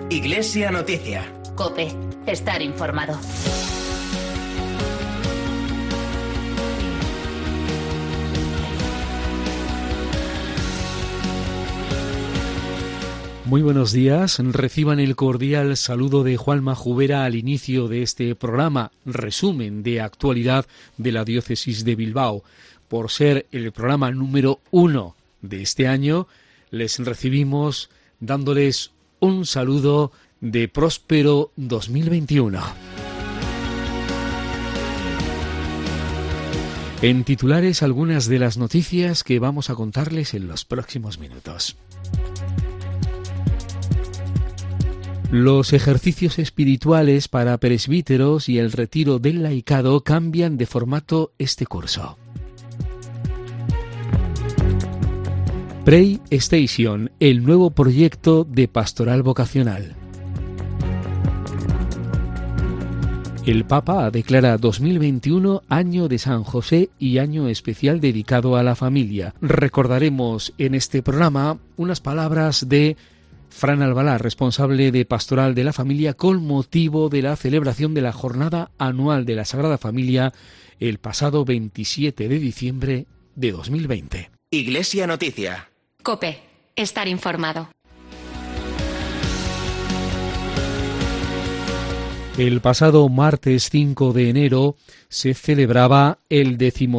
Iglesia Noticia. COPE. Estar informado. Muy buenos días, reciban el cordial saludo de Juanma Jubera al inicio de este programa, resumen de actualidad de la Diócesis de Bilbao. Por ser el programa número 1 de este año, les recibimos dándoles un saludo de próspero 2021. En titulares, algunas de las noticias que vamos a contarles en los próximos minutos. Los ejercicios espirituales para presbíteros y el retiro del laicado cambian de formato este curso. Pray Station, el nuevo proyecto de pastoral vocacional. El Papa declara 2021 año de San José y año especial dedicado a la familia. Recordaremos en este programa unas palabras de Fran Albalá, responsable de Pastoral de la Familia, con motivo de la celebración de la Jornada Anual de la Sagrada Familia el pasado 27 de diciembre de 2020. Iglesia Noticia. COPE. Estar informado. El pasado martes 5 de enero se celebraba el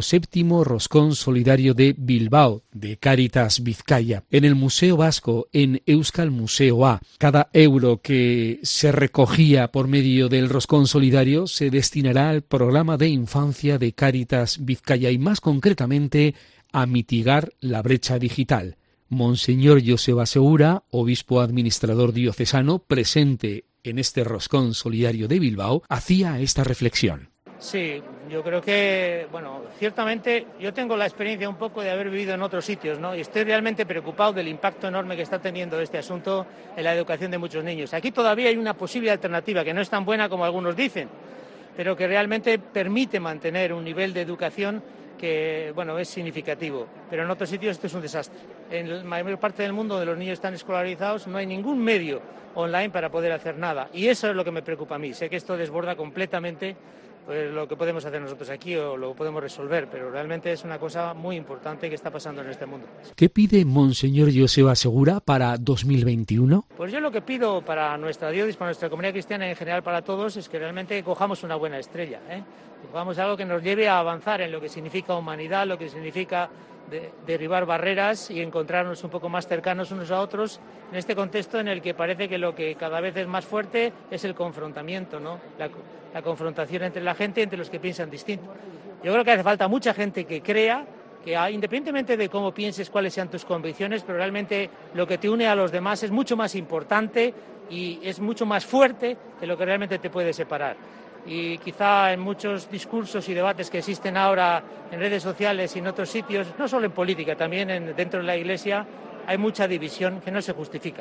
17º Roscón Solidario de Bilbao, de Cáritas Vizcaya, en el Museo Vasco, en Euskal Museo A. Cada euro que se recogía por medio del Roscón Solidario se destinará al programa de infancia de Cáritas Vizcaya y más concretamente a mitigar la brecha digital. Monseñor Joseba Segura, obispo administrador diocesano, presente en este Roscón Solidario de Bilbao, hacía esta reflexión. Sí, yo creo que, ciertamente yo tengo la experiencia un poco de haber vivido en otros sitios, ¿no? Y estoy realmente preocupado del impacto enorme que está teniendo este asunto en la educación de muchos niños. Aquí todavía hay una posible alternativa que no es tan buena como algunos dicen, pero que realmente permite mantener un nivel de educación que, es significativo. Pero en otros sitios esto es un desastre. En la mayor parte del mundo donde los niños están escolarizados no hay ningún medio online para poder hacer nada. Y eso es lo que me preocupa a mí. Sé que esto desborda completamente lo que podemos hacer nosotros aquí o lo podemos resolver, pero realmente es una cosa muy importante que está pasando en este mundo. ¿Qué pide Monseñor Joseba Segura para 2021? Pues yo lo que pido para nuestra diócesis, para nuestra comunidad cristiana y en general para todos, es que realmente cojamos una buena estrella, que cojamos algo que nos lleve a avanzar en lo que significa humanidad, lo que significa derribar barreras y encontrarnos un poco más cercanos unos a otros en este contexto en el que parece que lo que cada vez es más fuerte es el confrontamiento, ¿no? La confrontación entre la gente, entre los que piensan distinto. Yo creo que hace falta mucha gente que crea que independientemente de cómo pienses, cuáles sean tus convicciones, pero realmente lo que te une a los demás es mucho más importante y es mucho más fuerte que lo que realmente te puede separar. Y quizá en muchos discursos y debates que existen ahora en redes sociales y en otros sitios, no solo en política, también dentro de la Iglesia, hay mucha división que no se justifica.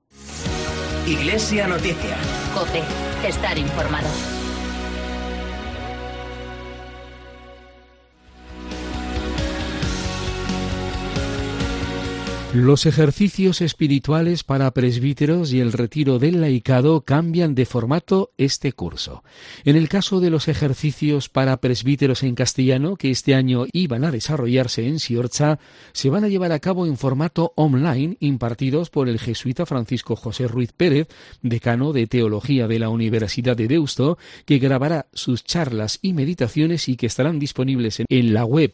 Iglesia Noticia. COPE. Estar informado. Los ejercicios espirituales para presbíteros y el retiro del laicado cambian de formato este curso. En el caso de los ejercicios para presbíteros en castellano, que este año iban a desarrollarse en Siortza, se van a llevar a cabo en formato online, impartidos por el jesuita Francisco José Ruiz Pérez, decano de Teología de la Universidad de Deusto, que grabará sus charlas y meditaciones y que estarán disponibles en la web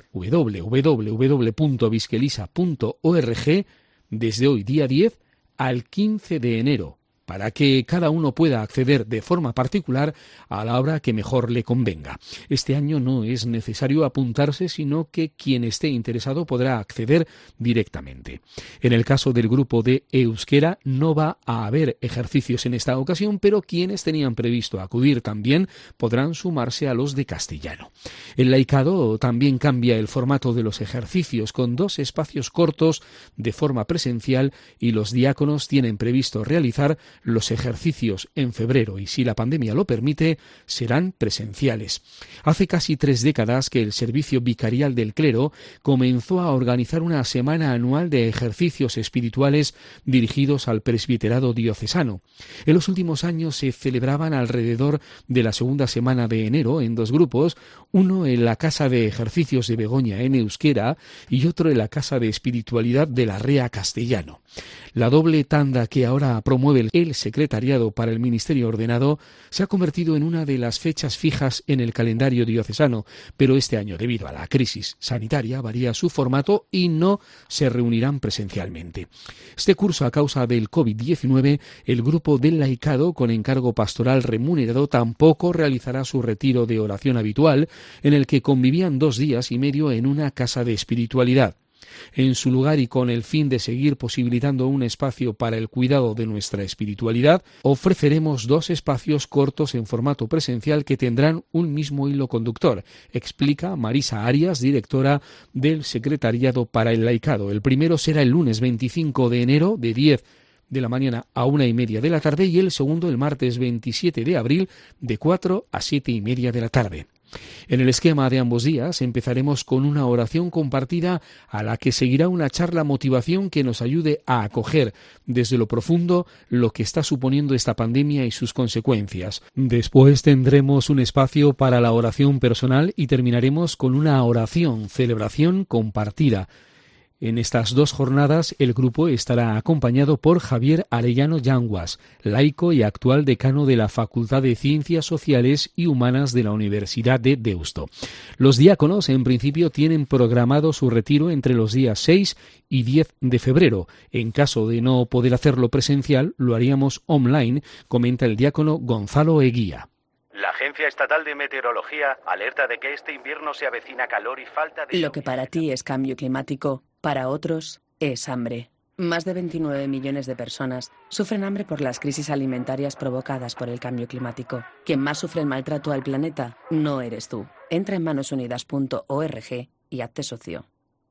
www.visquelisa.org desde hoy, día 10, al 15 de enero, para que cada uno pueda acceder de forma particular a la hora que mejor le convenga. Este año no es necesario apuntarse, sino que quien esté interesado podrá acceder directamente. En el caso del grupo de euskera no va a haber ejercicios en esta ocasión, pero quienes tenían previsto acudir también podrán sumarse a los de castellano. El laicado también cambia el formato de los ejercicios, con 2 espacios cortos de forma presencial, y los diáconos tienen previsto realizar los ejercicios en febrero y, si la pandemia lo permite, serán presenciales. Hace casi 3 décadas que el Servicio Vicarial del Clero comenzó a organizar una semana anual de ejercicios espirituales dirigidos al presbiterado diocesano. En los últimos años se celebraban alrededor de la segunda semana de enero en 2 grupos, uno en la Casa de Ejercicios de Begoña en euskera y otro en la Casa de Espiritualidad de la Rea castellano. La doble tanda que ahora promueve el Secretariado para el Ministerio Ordenado se ha convertido en una de las fechas fijas en el calendario diocesano, pero este año, debido a la crisis sanitaria, varía su formato y no se reunirán presencialmente. Este curso, a causa del COVID-19, el grupo del laicado con encargo pastoral remunerado tampoco realizará su retiro de oración habitual, en el que convivían 2 días y medio en una casa de espiritualidad. En su lugar, y con el fin de seguir posibilitando un espacio para el cuidado de nuestra espiritualidad, ofreceremos 2 espacios cortos en formato presencial que tendrán un mismo hilo conductor, explica Marisa Arias, directora del Secretariado para el Laicado. El primero será el lunes 25 de enero de 10 de la mañana a 1:30 de la tarde y el segundo el martes 27 de abril de 4 a 7:30 de la tarde. En el esquema de ambos días empezaremos con una oración compartida a la que seguirá una charla motivación que nos ayude a acoger desde lo profundo lo que está suponiendo esta pandemia y sus consecuencias. Después tendremos un espacio para la oración personal y terminaremos con una oración, celebración compartida. En estas 2 jornadas el grupo estará acompañado por Javier Arellano Yanguas, laico y actual decano de la Facultad de Ciencias Sociales y Humanas de la Universidad de Deusto. Los diáconos, en principio, tienen programado su retiro entre los días 6 y 10 de febrero. En caso de no poder hacerlo presencial, lo haríamos online, comenta el diácono Gonzalo Eguía. La Agencia Estatal de Meteorología alerta de que este invierno se avecina calor y falta de... Lo que para ti es cambio climático, para otros es hambre. Más de 29 millones de personas sufren hambre por las crisis alimentarias provocadas por el cambio climático. Quien más sufre el maltrato al planeta no eres tú. Entra en manosunidas.org y hazte socio.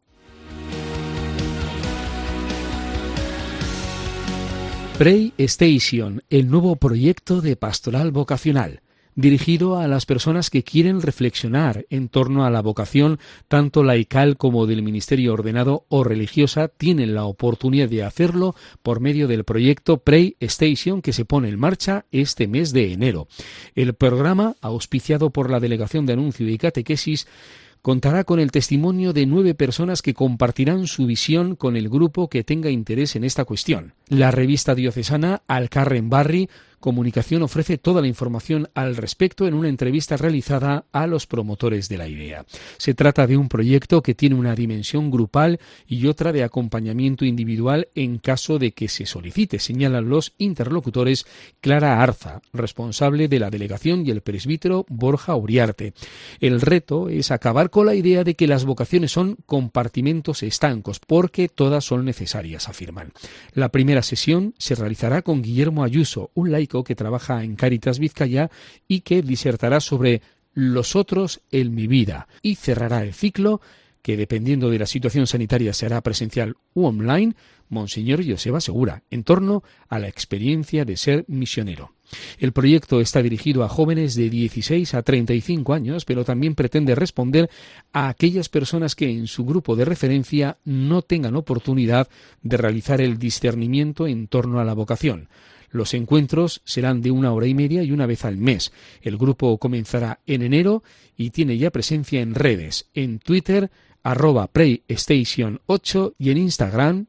Pray Station, el nuevo proyecto de pastoral vocacional, dirigido a las personas que quieren reflexionar en torno a la vocación, tanto laical como del ministerio ordenado o religiosa, tienen la oportunidad de hacerlo por medio del proyecto Pray Station, que se pone en marcha este mes de enero. El programa, auspiciado por la Delegación de Anuncio y Catequesis, contará con el testimonio de 9 personas que compartirán su visión con el grupo que tenga interés en esta cuestión. La revista diocesana Alcarren Barri Comunicación ofrece toda la información al respecto en una entrevista realizada a los promotores de la idea. Se trata de un proyecto que tiene una dimensión grupal y otra de acompañamiento individual en caso de que se solicite, señalan los interlocutores Clara Arza, responsable de la delegación, y el presbítero Borja Uriarte. El reto es acabar con la idea de que las vocaciones son compartimentos estancos, porque todas son necesarias, afirman. La primera sesión se realizará con Guillermo Ayuso, un laico que trabaja en Cáritas Vizcaya y que disertará sobre los otros en mi vida, y cerrará el ciclo, que dependiendo de la situación sanitaria será presencial u online, Monseñor Joseba Segura, en torno a la experiencia de ser misionero. El proyecto está dirigido a jóvenes de 16 a 35 años, pero también pretende responder a aquellas personas que en su grupo de referencia no tengan oportunidad de realizar el discernimiento en torno a la vocación. Los encuentros serán de 1 hora y media y una vez al mes. El grupo comenzará en enero y tiene ya presencia en redes, en Twitter, @PrayStation8 y en Instagram,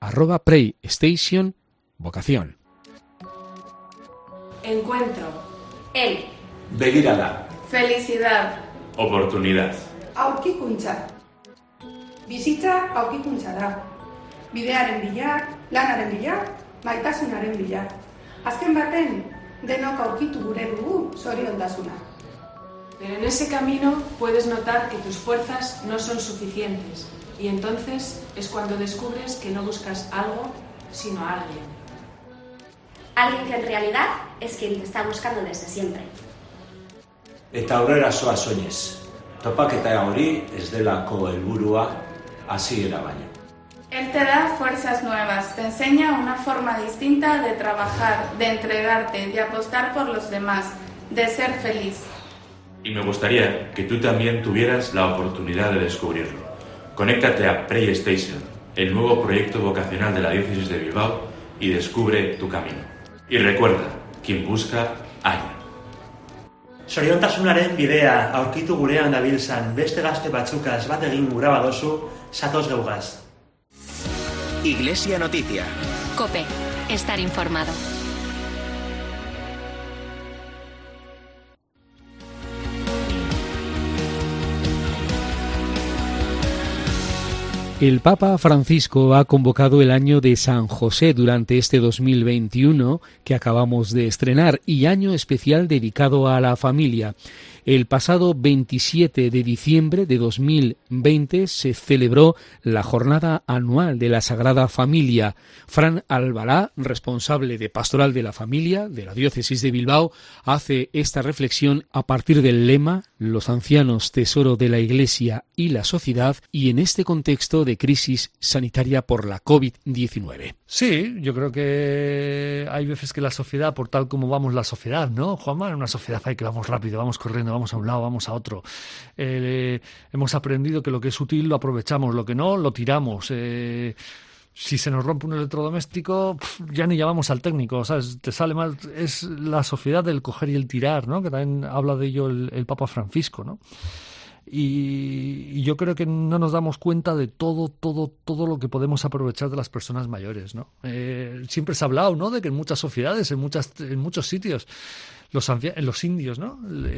@PrayStationVocación. Encuentro. El. Begirada. Felicidad. Oportunidad. Aurkikuntza. Bizitza aurkikuntza da. Bidearen bila, lanaren bila, maitasunaren bila. Azken baten, denok aurkitu gure dugu zoriontasuna. Pero en ese camino puedes notar que tus fuerzas no son suficientes, y entonces es cuando descubres que no buscas algo, sino a alguien. Alguien que en realidad es quien te está buscando desde siempre. Eta aurrera zoa soinez. Topaketa hori ez delako helburua hasiera baino. Él te da fuerzas nuevas, te enseña una forma distinta de trabajar, de entregarte, de apostar por los demás, de ser feliz. Y me gustaría que tú también tuvieras la oportunidad de descubrirlo. Conéctate a PlayStation, el nuevo proyecto vocacional de la Diócesis de Bilbao, y descubre tu camino. Y recuerda, quien busca, halla. Zoriontasunaren bidea aurkitu gurean dabiltzan beste gazte batzukaz bat egin gura badozu, zatoz geugaz. Iglesia Noticia. COPE. Estar informado. El Papa Francisco ha convocado el año de San José durante este 2021 que acabamos de estrenar y año especial dedicado a la familia. El pasado 27 de diciembre de 2020 se celebró la jornada anual de la Sagrada Familia. Fran Albalá, responsable de Pastoral de la Familia de la Diócesis de Bilbao, hace esta reflexión a partir del lema «Los ancianos, tesoro de la Iglesia y la sociedad» y en este contexto de crisis sanitaria por la COVID-19. Sí, yo creo que hay veces que la sociedad, por tal como vamos la sociedad, ¿no, Juanma? En una sociedad hay que vamos rápido, vamos corriendo, vamos a un lado, vamos a otro. Hemos aprendido que lo que es útil lo aprovechamos, lo que no, lo tiramos. Si se nos rompe un electrodoméstico, ya ni llamamos al técnico, ¿sabes? Te sale mal. Es la sociedad del coger y el tirar, ¿no? Que también habla de ello el Papa Francisco, ¿no? Y yo creo que no nos damos cuenta de todo lo que podemos aprovechar de las personas mayores, ¿no? Siempre se ha hablado, ¿no?, de que en muchas sociedades, en muchos sitios, los indios, ¿no?,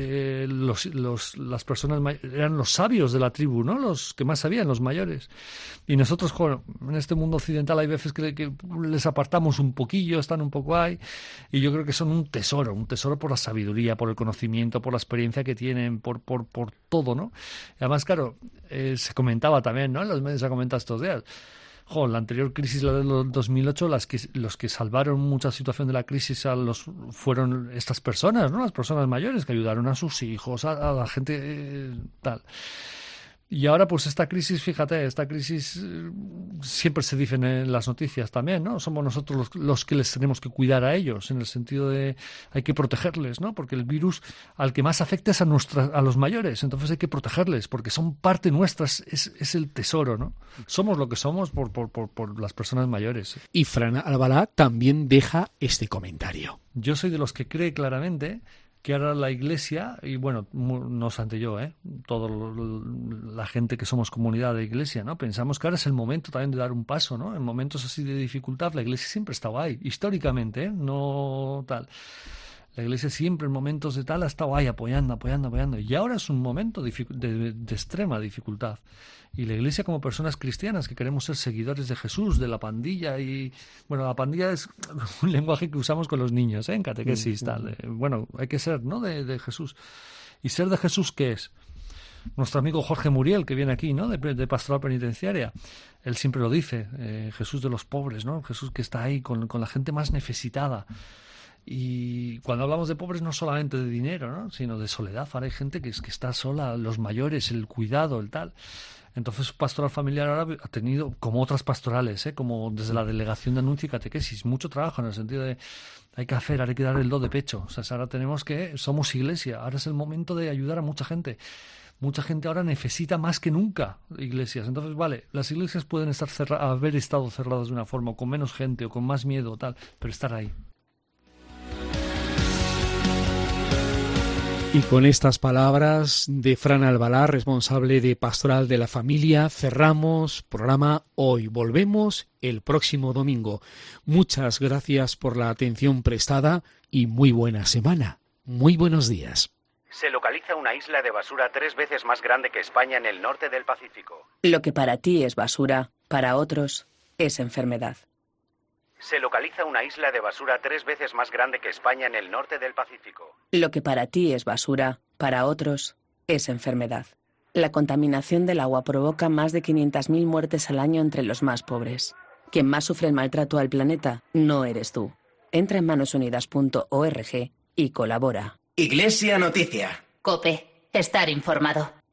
las personas eran los sabios de la tribu, ¿no?, los que más sabían, los mayores. Y nosotros, en este mundo occidental hay veces que les apartamos un poquillo, están un poco ahí, y yo creo que son un tesoro por la sabiduría, por el conocimiento, por la experiencia que tienen, por todo, ¿no? Y además, claro, se comentaba también, ¿no?, en los medios se ha comentado estos días. La anterior crisis, la del 2008, los que salvaron mucha situación de la crisis fueron estas personas, ¿no? Las personas mayores que ayudaron a sus hijos, a la gente tal. Y ahora, pues esta crisis, fíjate, siempre se dice en las noticias también, ¿no? Somos nosotros los que les tenemos que cuidar a ellos, en el sentido de hay que protegerles, ¿no? Porque el virus al que más afecta es a los mayores, entonces hay que protegerles, porque son parte nuestra, es el tesoro, ¿no? Somos lo que somos por las personas mayores. Y Fran Albalá también deja este comentario. Yo soy de los que cree claramente que ahora la Iglesia, y bueno, no obstante yo, toda la gente que somos comunidad de Iglesia, ¿no? Pensamos que ahora es el momento también de dar un paso, ¿no? En momentos así de dificultad, la Iglesia siempre estaba ahí, históricamente, no tal. La Iglesia siempre en momentos de tal ha estado ahí apoyando. Y ahora es un momento de extrema dificultad. Y la Iglesia, como personas cristianas que queremos ser seguidores de Jesús, de la pandilla, y bueno, la pandilla es un lenguaje que usamos con los niños, en catequesis, tal. Bueno, hay que ser, ¿no?, de Jesús. ¿Y ser de Jesús qué es? Nuestro amigo Jorge Muriel, que viene aquí, ¿no?, de Pastoral Penitenciaria, él siempre lo dice, Jesús de los pobres, ¿no? Jesús que está ahí con la gente más necesitada. Y cuando hablamos de pobres no solamente de dinero, ¿no?, sino de soledad. Ahora hay gente que está sola, los mayores, el cuidado, el tal. Entonces, Pastoral Familiar ahora ha tenido, como otras pastorales, como desde la Delegación de Anuncio y Catequesis, mucho trabajo en el sentido de hay que dar el do de pecho. O sea, ahora somos Iglesia, ahora es el momento de ayudar a mucha gente. Mucha gente ahora necesita más que nunca iglesias. Entonces, vale, las iglesias pueden haber estado cerradas de una forma, o con menos gente, o con más miedo, o tal, pero estar ahí. Y con estas palabras de Fran Albalá, responsable de Pastoral de la Familia, cerramos programa hoy. Volvemos el próximo domingo. Muchas gracias por la atención prestada y muy buena semana. Muy buenos días. Se localiza una isla de basura 3 veces más grande que España en el norte del Pacífico. Lo que para ti es basura, para otros es enfermedad. Se localiza una isla de basura 3 veces más grande que España en el norte del Pacífico. Lo que para ti es basura, para otros es enfermedad. La contaminación del agua provoca más de 500.000 muertes al año entre los más pobres. Quien más sufre el maltrato al planeta no eres tú. Entra en manosunidas.org y colabora. Iglesia Noticia. COPE. Estar informado.